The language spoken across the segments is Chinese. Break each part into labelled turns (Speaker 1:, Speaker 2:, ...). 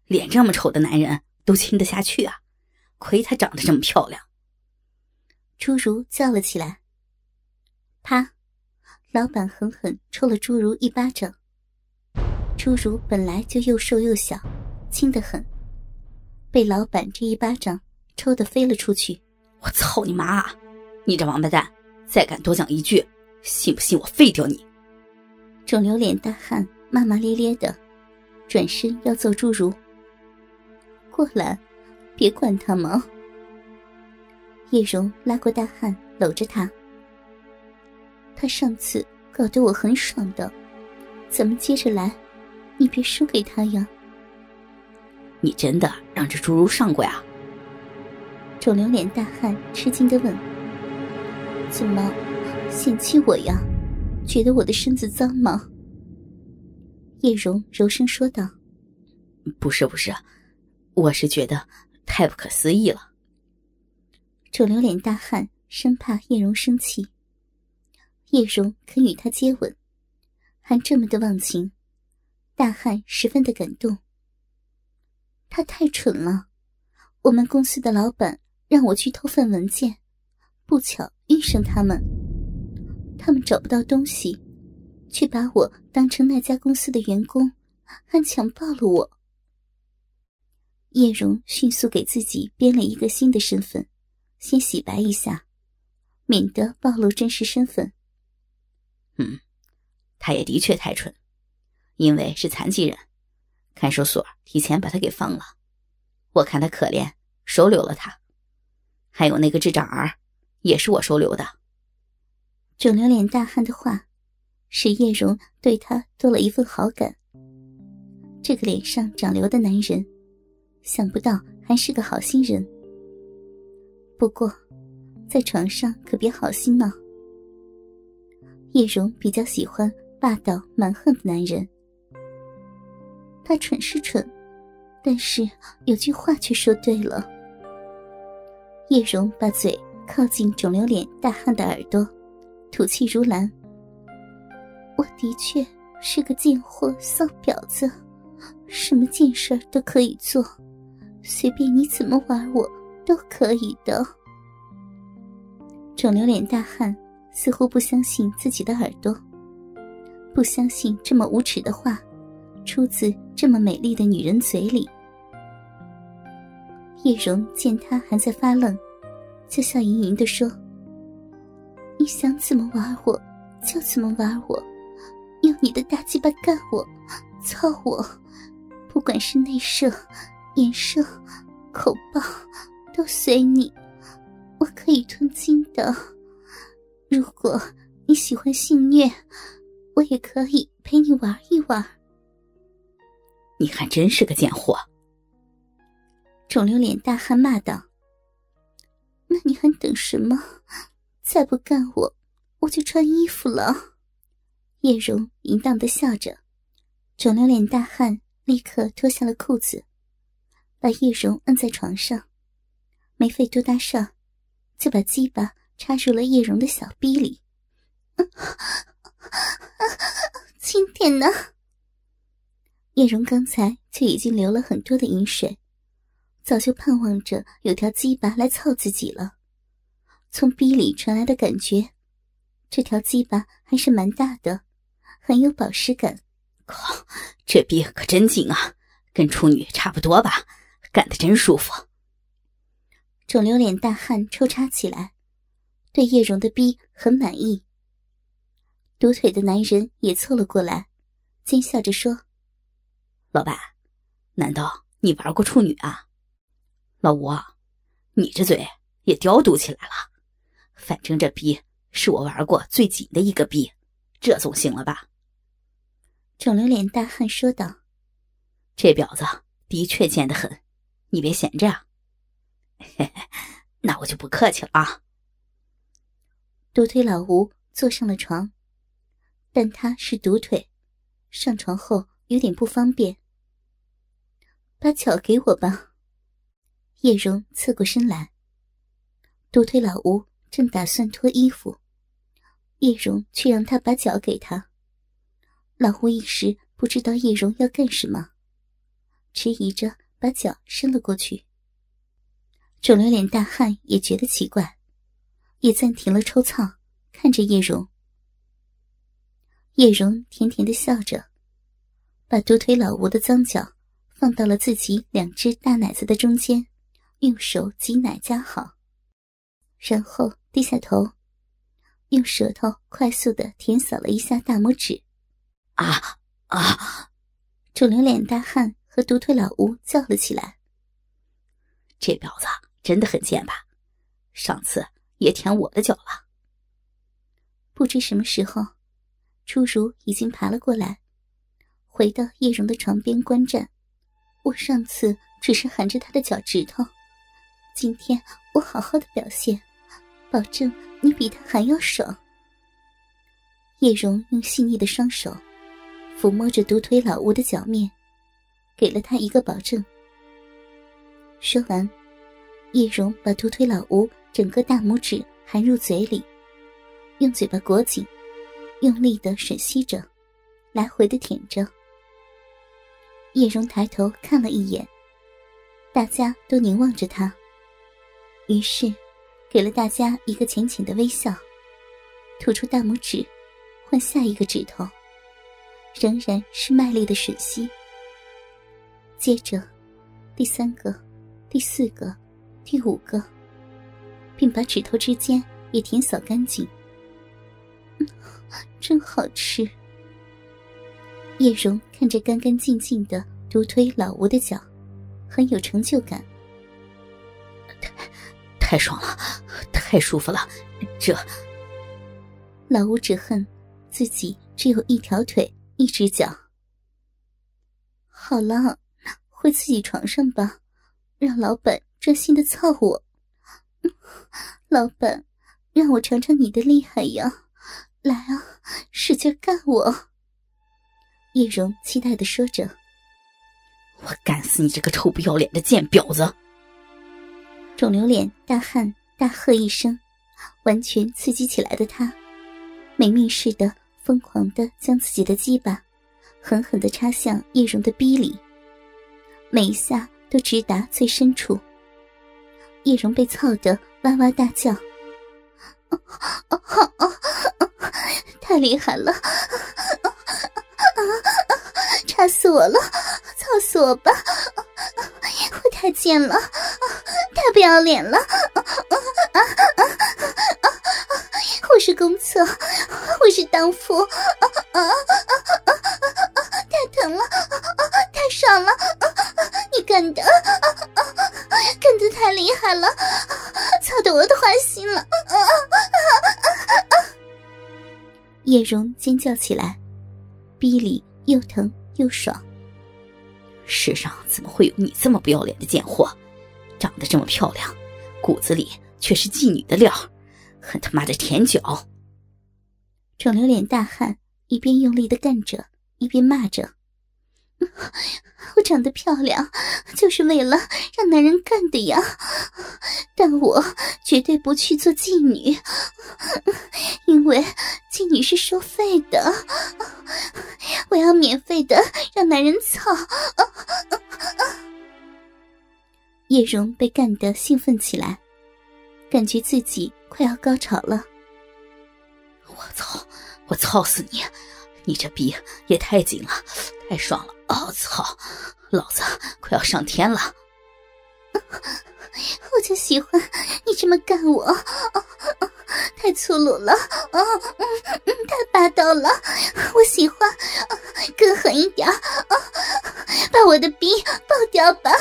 Speaker 1: 脸这么丑的男人都亲得下去啊，亏她长得这么漂亮。
Speaker 2: 朱如叫了起来。啪，老板狠狠抽了朱如一巴掌。朱如本来就又瘦又小，轻得很，被老板这一巴掌抽得飞了出去。
Speaker 1: 我操你妈啊！你这王八蛋，再敢多讲一句，信不信我废掉你！
Speaker 2: 肿瘤脸大汉骂骂咧咧的转身要揍朱如。过来，别管他嘛。叶蓉拉过大汉搂着他。他上次搞得我很爽的，咱们接着来，你别输给他呀。
Speaker 1: 你真的让这朱如上过呀？
Speaker 2: 肿瘤脸大汉吃惊地问。怎么嫌弃我呀？觉得我的身子脏吗？叶蓉柔声说道。
Speaker 1: 不是，我是觉得太不可思议了。
Speaker 2: 肿瘤脸大汉生怕叶蓉生气，叶蓉肯与他接吻，还这么的忘情，大汉十分的感动。他太蠢了，我们公司的老板让我去偷份文件，不巧遇上他们找不到东西，却把我当成那家公司的员工，还强暴了我。叶蓉迅速给自己编了一个新的身份，先洗白一下，免得暴露真实身份。
Speaker 1: 他也的确太蠢，因为是残疾人，看守所提前把他给放了。我看他可怜，收留了他。还有那个智障儿，也是我收留的。
Speaker 2: 肿瘤脸大汉的话使叶蓉对他多了一份好感。这个脸上长瘤的男人，想不到还是个好心人。不过在床上可别好心嘛。叶蓉比较喜欢霸道蛮横的男人。他蠢是蠢，但是有句话却说对了。叶蓉把嘴靠近肿瘤脸大汉的耳朵，吐气如兰。我的确是个贱货骚婊子，什么贱事都可以做，随便你怎么玩我都可以的。肿瘤脸大汉似乎不相信自己的耳朵，不相信这么无耻的话出自这么美丽的女人嘴里。叶蓉见他还在发愣，就笑盈盈地说：你想怎么玩我就怎么玩我，用你的大鸡巴干我，操我，不管是内射、眼射、口爆都随你，我可以吞金的。如果你喜欢性虐，我也可以陪你玩一玩。
Speaker 1: 你还真是个贱货！
Speaker 2: 肿瘤脸大汉骂道。那你还等什么？再不干我就穿衣服了。叶蓉淫荡地笑着。肿瘤脸大汉立刻脱下了裤子，把叶蓉摁在床上，没费多大事儿，就把鸡巴插入了叶蓉的小逼里。轻点呢。叶蓉刚才就已经流了很多的饮水，早就盼望着有条鸡巴来操自己了。从逼里传来的感觉，这条鸡巴还是蛮大的，很有饱食感。
Speaker 1: 靠，这逼可真紧啊，跟处女差不多吧，干得真舒服。
Speaker 2: 肿瘤脸大汉抽插起来，对叶蓉的逼很满意。独腿的男人也凑了过来，奸笑着说：
Speaker 1: 老板，难道你玩过处女啊？老吴啊，你这嘴也刁毒起来了。反正这逼是我玩过最紧的一个逼，这总行了吧？
Speaker 2: 肿瘤脸大汉说道。
Speaker 1: 这婊子的确贱得很，你别闲着啊。嘿嘿，那我就不客气了啊。
Speaker 2: 独腿老吴坐上了床，但他是独腿，上床后有点不方便。把脚给我吧。叶蓉侧过身来。独腿老吴正打算脱衣服，叶蓉却让他把脚给他。老吴一时不知道叶蓉要干什么， 迟疑着把脚伸了过去。肿瘤脸大汉也觉得奇怪，也暂停了抽操，看着叶蓉。叶蓉甜甜地笑着，把独腿老吴的脏脚放到了自己2只大奶子的中间，用手挤奶夹好，然后低下头，用舌头快速地舔扫了一下大拇指。
Speaker 1: 啊啊！
Speaker 2: 肿瘤脸大汉和独腿老吴叫了起来。
Speaker 1: 这婊子真的很贱吧？上次也舔我的脚了。
Speaker 2: 不知什么时候，初如已经爬了过来，回到叶蓉的床边观战。我上次只是含着她的脚趾头，今天我好好的表现，保证你比她还要爽。叶蓉用细腻的双手抚摸着独腿老吴的脚面，给了他一个保证。说完，叶蓉把独腿老吴整个大拇指含入嘴里，用嘴巴裹紧，用力地吮吸着，来回地舔着。叶蓉抬头看了一眼，大家都凝望着她，于是给了大家一个浅浅的微笑，吐出大拇指换下一个指头，仍然是卖力的吮吸。接着第3个、第4个、第5个，并把指头之间也舔扫干净。真好吃。叶蓉看着干干净净的独腿老吴的脚，很有成就感。
Speaker 1: 太爽了，太舒服了，这……
Speaker 2: 老吴只恨自己只有一条腿一只脚。好了，回自己床上吧，让老板专心的操我。老板，让我尝尝你的厉害呀，来啊，使劲干我。叶蓉期待地说着。
Speaker 1: 我干死你这个臭不要脸的贱婊子！
Speaker 2: 肿瘤脸大汉大喝一声，完全刺激起来的他没命似的疯狂地将自己的鸡巴狠狠地插向叶蓉的逼里，每一下都直达最深处。叶蓉被操得哇哇大叫，太厉害了，插死我了，操死我吧，我太贱了，太不要脸了，我是公厕，我是荡妇，太疼了，太爽了，你干的太厉害了，操得我都花心了。叶蓉尖叫起来，逼里又疼又爽。
Speaker 1: 世上怎么会有你这么不要脸的贱货？长得这么漂亮，骨子里却是妓女的料，很他妈的舔脚！
Speaker 2: 肿瘤脸大汉一边用力地干着，一边骂着：我长得漂亮就是为了让男人干的呀，但我绝对不去做妓女，因为妓女是收费的，我要免费的让男人操。叶蓉被干得兴奋起来，感觉自己快要高潮了。
Speaker 1: 我操死你！你这逼也太紧了，太爽了！操，老子快要上天了！
Speaker 2: 我就喜欢你这么干我，太粗鲁了，太霸道了，我喜欢，更狠一点，把我的逼爆掉吧！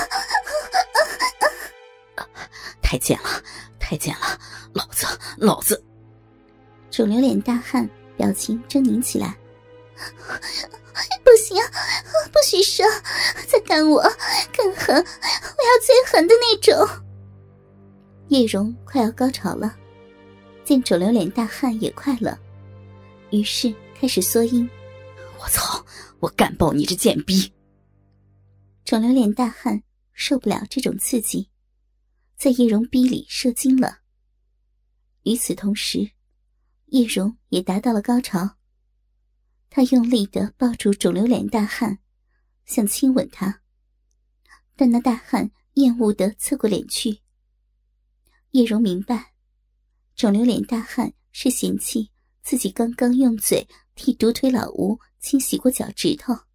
Speaker 1: 太贱了，太贱了，老子！
Speaker 2: 肿瘤脸大汉表情狰狞起来。不行，不许射，再干我更狠，我要最狠的那种。叶蓉快要高潮了，见肿瘤脸大汉也快了，于是开始缩阴。
Speaker 1: 我操，我干爆你这贱逼！
Speaker 2: 肿瘤脸大汉受不了这种刺激，在叶蓉逼里射精了。与此同时，叶蓉也达到了高潮，她用力地抱住肿瘤脸大汉，想亲吻他。 但那大汉厌恶地侧过脸去。叶蓉明白，肿瘤脸大汉是嫌弃自己刚刚用嘴替独腿老吴清洗过脚趾头。